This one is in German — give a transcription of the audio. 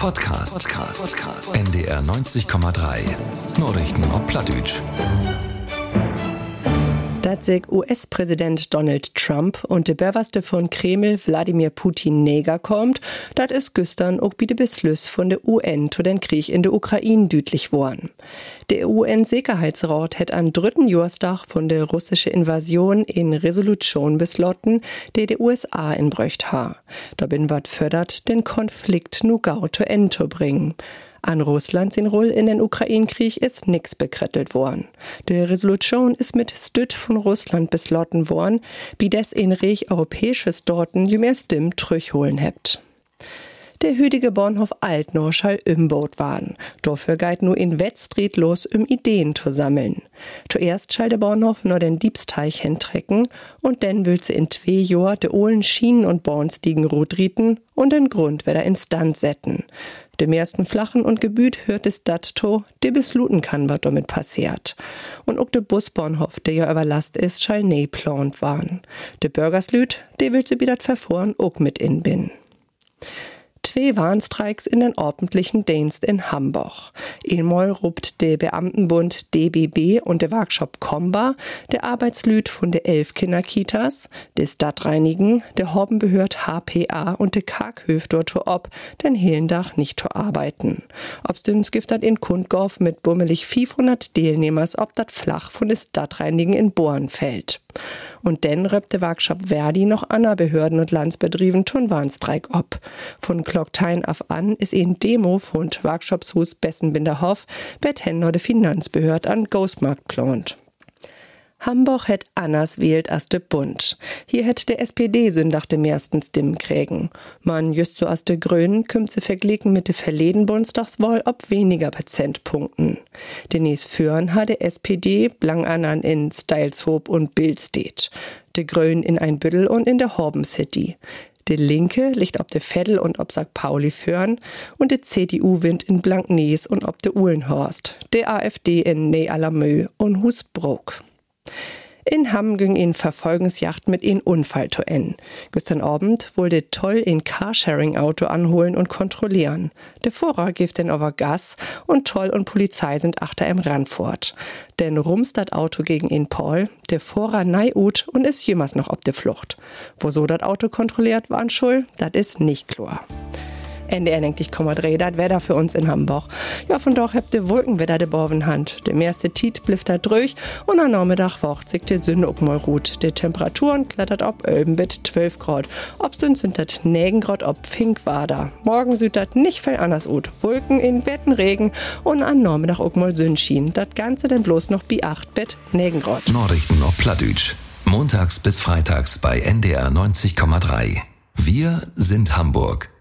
Podcast. NDR 90,3. Nachrichten auf Plattdeutsch. Das sagt US-Präsident Donald Trump und der Bürgermeister von Kreml Wladimir Putin näher kommt, das ist gestern auch bei der Beschluss von der UN zu den Krieg in der Ukraine deutlich worden. Der UN-Sicherheitsrat hat am 3. Jahrestag von der russischen Invasion in Resolution beschlossen, die USA inbrücht ha. Dabei wird fördert, den Konflikt nu gau zu Ende zu bringen. An Russland sin Roll in den Ukraine-Krieg ist nix bekrittelt worden. Die Resolution ist mit Stütt von Russland beschlossen worden, wie des in reich europäisches Dorten je mehr Stimm trüchholen hebt. Der hütige Bahnhof Altnor schall umbaut waren. Dafür geht nur in Wettstreet los, Ideen zu sammeln. Zuerst schall der Bahnhof nur den Diebsteich hintrecken und dann will sie in 2 Jahren de ohlen Schienen und Bahnstiegen rotrieten und den Grund wieder instand setzen. Dem ersten Flachen und Gebüt hört es dat to, de besluten kann, was damit passiert. Und auch der Busbahnhof, der ja überlast ist, schall nee plant waren. De Bürgerslüt, de will sie wieder verfahren, auch mit inbinden. 2 Warnstreiks in den ordentlichen Dienst in Hamburg. Einmal rupt der Beamtenbund DBB und der Workshop Comba, der Arbeitslüt von der 11 Kinderkitas, der Stadtreinigen, der Horbenbehörd HPA und der Karkhöf dort ob, den Hehlendach nicht zu arbeiten. Ob's dem Skiftat in Kundgorf mit bummelig 500 Teilnehmers, ob dat flach von der Stadtreinigen in Born fällt. Und dann röpt der Workshop Verdi noch Anna Behörden und Landsbetrieben tun Warnstreik ob. Von Klocktein auf an ist ein Demo von Workshopshus Bessenbinderhof bet Henner de Finanzbehörd an Ghostmarkt plant. Hamburg het anders wählt als de Bund. Hier het der SPD Sündach de meisten Stimmen kriegen. Man just so as de Grünen kümmt se verglichen mit de verleden Bundestagswahl ob weniger Prozentpunkten. Denächst führen hat der SPD blang anan in Steilshoop und Billstedt. De Grünen in Einbüttel und in der Horben City. De Linke liegt ob de Veddel und ob St. Pauli führen und de CDU winnt in Blanknees und ob de Uhlenhorst. De AfD in Ney-Alamö und Husbrook. In Hamm ging in Verfolgungsjagd mit in Unfall zu enden. Gestern Abend wollte Toll in Carsharing-Auto anholen und kontrollieren. Der Fahrer gibt den over Gas und Toll und Polizei sind achter im Randfort. Denn rumst dat Auto gegen in Paul, der Fahrer neiut und ist jemals noch ob de Flucht. Wo so dat Auto kontrolliert waren schuld, dat is nicht klar. NDR 90,3, das Wetter für uns in Hamburg. Ja, von dort habt ihr Wolkenwetter de Borvenhand. Der meiste Tiet blifft da durch und am Nachmittag wacht sich die Sonne auch mal ruht. Die Temperaturen klettert ob Ölben mit 12 Grad. Ob sonst sind das 9 Grad ob Fink war da. Morgen sieht das nicht viel anders aus. Wolken in Betten Regen und am Nachmittag auch mal Sonnenschein. Das Ganze dann bloß noch bei 8 Bett 9 Grad. Nachrichten auf Plattdeutsch. Montags bis freitags bei NDR 90,3. Wir sind Hamburg.